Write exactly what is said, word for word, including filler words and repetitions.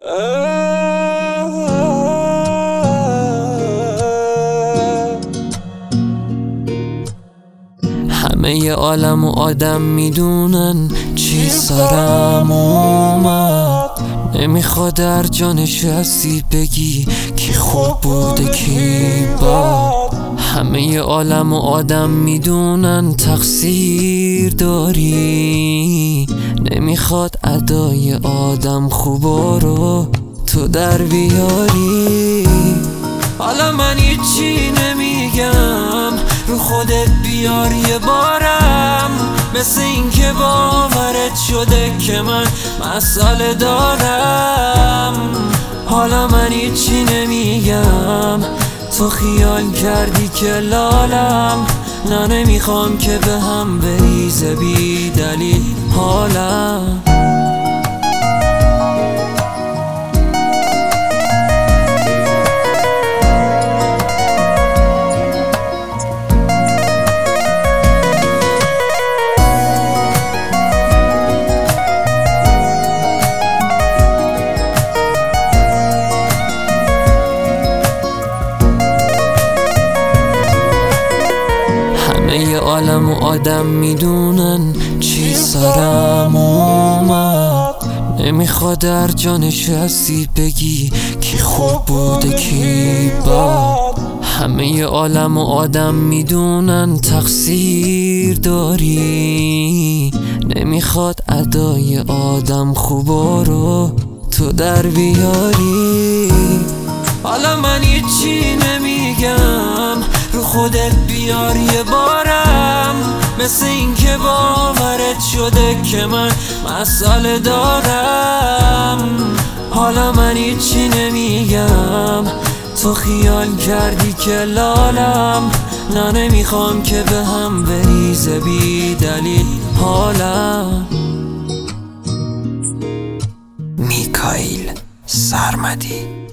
همه عالم و آدم میدونن چی سرم اومد، نمیخواد در جانش هستی بگی کی خوب بوده کی بد. همه عالم و آدم میدونن تقصیر داری، نمیخواد ادای آدم خوبا رو تو در بیاری. حالا من هیچی نمیگم، رو خودت بیار یه بارم، مثل این که باورت شده که من مسئله دارم. حالا من هیچی نمیگم، تو خیال کردی که لالم، نه نمیخوام که به هم بریزه بی دلیل حالم. همه عالم و آدم میدونن چی سرم اومد، نمیخواد در جانش هستی بگی کی خوب بوده کی بد. همه عالم و آدم میدونن تقصیر داری، نمیخواد ادای آدم خوبا رو تو در بیاری. حالا من هیچی نمیگم، رو خودت بیار یه بارم، مثل این که باورت شده که من مسئله دارم. حالا من هیچی نمیگم، تو خیال کردی که لالم، نه نمیخوام که به هم بریزه بی دلیل حالم. میکائیل سرمدی.